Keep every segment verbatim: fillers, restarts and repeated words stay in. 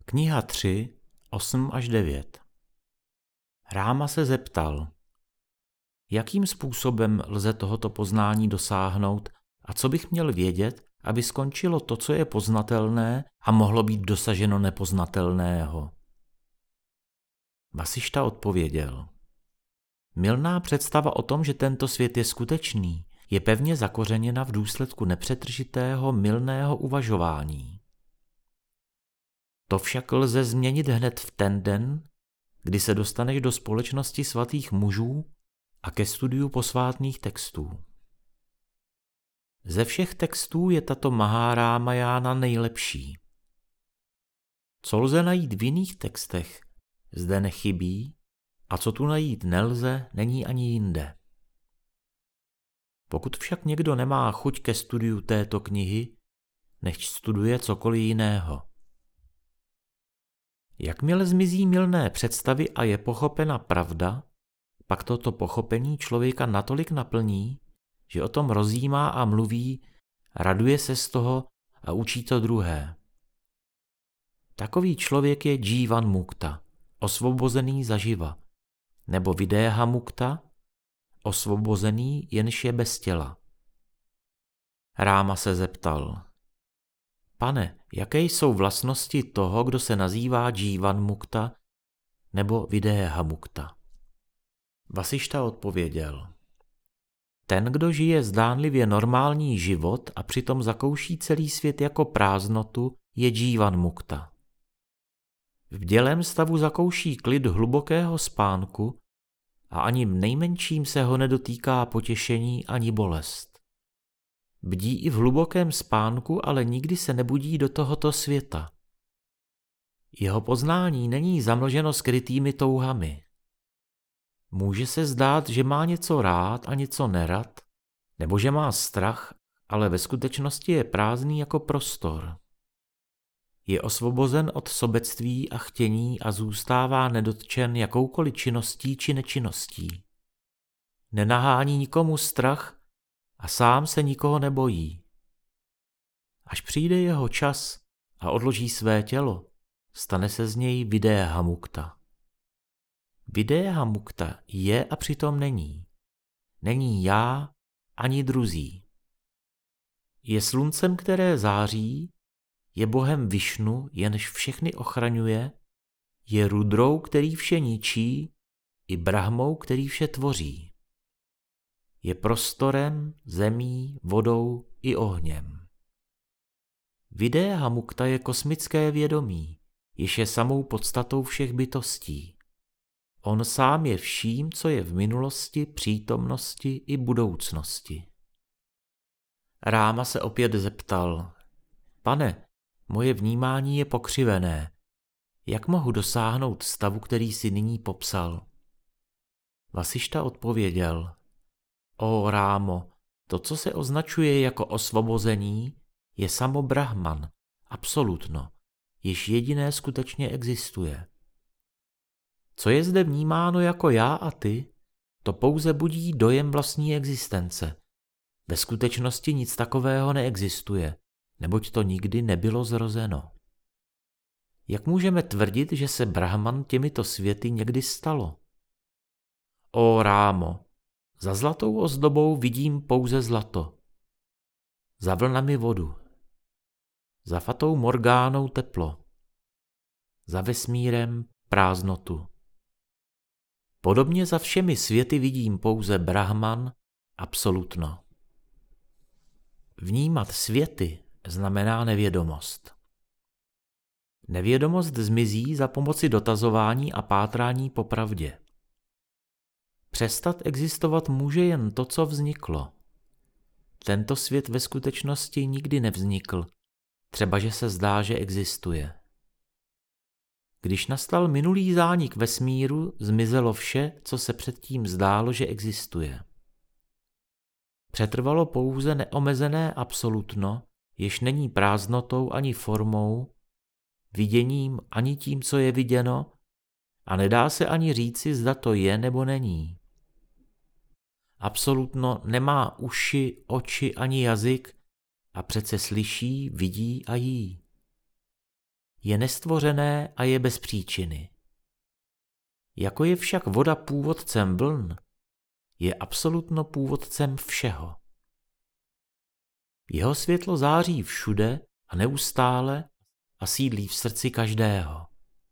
Kniha tři, osm až devět. Ráma se zeptal, jakým způsobem lze tohoto poznání dosáhnout a co bych měl vědět, aby skončilo to, co je poznatelné a mohlo být dosaženo nepoznatelného. Vasišta odpověděl. Mylná představa o tom, že tento svět je skutečný, je pevně zakořeněna v důsledku nepřetržitého mylného uvažování. To však lze změnit hned v ten den, kdy se dostaneš do společnosti svatých mužů a ke studiu posvátných textů. Ze všech textů je tato Mahárámajána nejlepší. Co lze najít v jiných textech, zde nechybí, a co tu najít nelze, není ani jinde. Pokud však někdo nemá chuť ke studiu této knihy, nechť studuje cokoliv jiného. Jakmile zmizí mylné představy a je pochopena pravda, pak toto pochopení člověka natolik naplní, že o tom rozjímá a mluví, raduje se z toho a učí to druhé. Takový člověk je Džívan Mukta, osvobozený zaživa, nebo Vidéha Mukta, osvobozený, jenž je bez těla. Ráma se zeptal, pane, jaké jsou vlastnosti toho, kdo se nazývá Džívan Mukta nebo Vidéha Mukta? Vasišta odpověděl, ten, kdo žije zdánlivě normální život a přitom zakouší celý svět jako prázdnotu, je Džívan Mukta. V bdělém stavu zakouší klid hlubokého spánku a ani v nejmenším se ho nedotýká potěšení ani bolest. Bdí i v hlubokém spánku, ale nikdy se nebudí do tohoto světa. Jeho poznání není zamlženo skrytými touhami. Může se zdát, že má něco rád a něco nerad, nebo že má strach, ale ve skutečnosti je prázdný jako prostor. Je osvobozen od sobectví a chtění a zůstává nedotčen jakoukoliv činností či nečinností. Nenahání nikomu strach a sám se nikoho nebojí. Až přijde jeho čas a odloží své tělo, stane se z něj Vidéha Mukta. Vidéha Mukta je a přitom není. Není já ani druzí. Je sluncem, které září, je bohem Višnu, jenž všechny ochraňuje, je Rudrou, který vše ničí, i Brahmou, který vše tvoří. Je prostorem, zemí, vodou i ohněm. Vidéha Mukta je kosmické vědomí, jež je samou podstatou všech bytostí. On sám je vším, co je v minulosti, přítomnosti i budoucnosti. Ráma se opět zeptal, pane, moje vnímání je pokřivené. Jak mohu dosáhnout stavu, který si nyní popsal? Vasišta odpověděl, ó Rámo, to, co se označuje jako osvobození, je samo Brahman, absolutno, jež jediné skutečně existuje. Co je zde vnímáno jako já a ty, to pouze budí dojem vlastní existence. Ve skutečnosti nic takového neexistuje, neboť to nikdy nebylo zrozeno. Jak můžeme tvrdit, že se Brahman těmito světy někdy stalo? Ó Rámo, za zlatou ozdobou vidím pouze zlato. Za vlnami vodu. Za fatou Morgánou teplo. Za vesmírem prázdnotu. Podobně za všemi světy vidím pouze Brahman, absolutno. Vnímat světy znamená nevědomost. Nevědomost zmizí za pomoci dotazování a pátrání po pravdě. Přestat existovat může jen to, co vzniklo. Tento svět ve skutečnosti nikdy nevznikl, třeba že se zdá, že existuje. Když nastal minulý zánik vesmíru, zmizelo vše, co se předtím zdálo, že existuje. Přetrvalo pouze neomezené absolutno, jež není prázdnotou ani formou, viděním ani tím, co je viděno, a nedá se ani říci, zda to je nebo není. Absolutno nemá uši, oči ani jazyk a přece slyší, vidí a jí. je nestvořené a je bez příčiny. Jako je však voda původcem vln, je absolutno původcem všeho. Jeho světlo září všude a neustále a sídlí v srdci každého.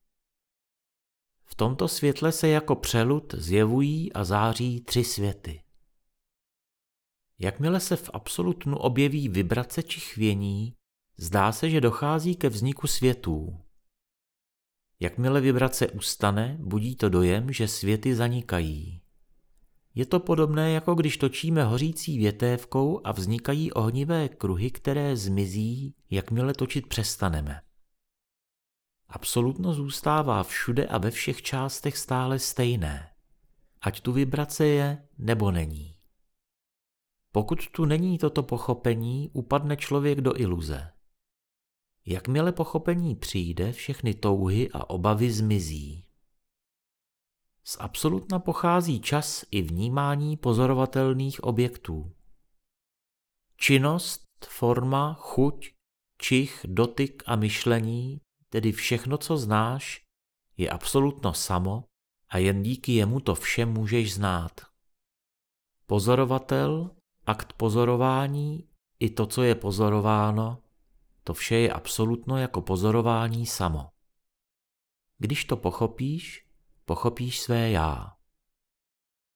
V tomto světle se jako přelud zjevují a září tři světy. Jakmile se v absolutnu objeví vibrace či chvění, zdá se, že dochází ke vzniku světů. Jakmile vibrace ustane, budí to dojem, že světy zanikají. Je to podobné, jako když točíme hořící větévkou a vznikají ohnivé kruhy, které zmizí, jakmile točit přestaneme. Absolutno zůstává všude a ve všech částech stále stejné, ať tu vibrace je nebo není. Pokud tu není toto pochopení, upadne člověk do iluze. Jakmile pochopení přijde, všechny touhy a obavy zmizí. Z absolutna pochází čas i vnímání pozorovatelných objektů. Činnost, forma, chuť, čich, dotyk a myšlení, tedy všechno, co znáš, je absolutno samo a jen díky jemu to vše můžeš znát. Pozorovatel, akt pozorování i to, co je pozorováno, to vše je absolutno jako pozorování samo. Když to pochopíš, pochopíš své já.